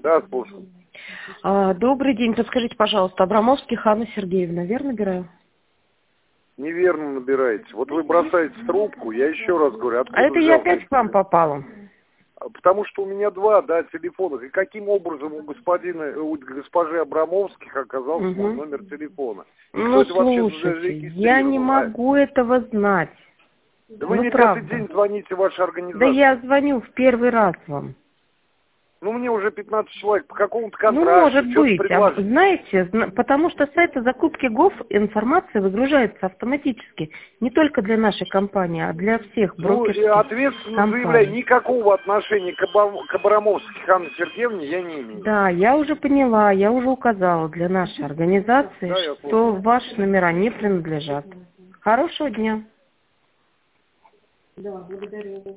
Да, слушаю. Добрый день. Подскажите, пожалуйста, Абрамовских Анна Сергеевна, верно набираю? Неверно набираете. Вот вы бросаете трубку, я еще раз говорю, А откуда это я взял? опять к вам попала. Потому что у меня два, телефона. И каким образом у госпожи Абрамовских оказался мой номер телефона? И кто Ну, это вообще слушайте, я не зарегистрировал? могу этого знать. Да вы Ну, не пятый правда. день звоните в вашей Да организации. я звоню в первый раз вам. Ну, мне уже 15 человек по какому-то Ну, контракту, может что-то быть. предложили. Знаете, потому что с сайта закупки ГОВ информация выгружается автоматически. Не только для нашей компании, а для всех Ну, и брокерских ответственно заявляю, компаний. никакого отношения к Абрамовских Анне Сергеевне я не имею. Да, я уже поняла, я уже указала для нашей организации, Да, я что слушаю. ваши номера не принадлежат. Хорошего дня.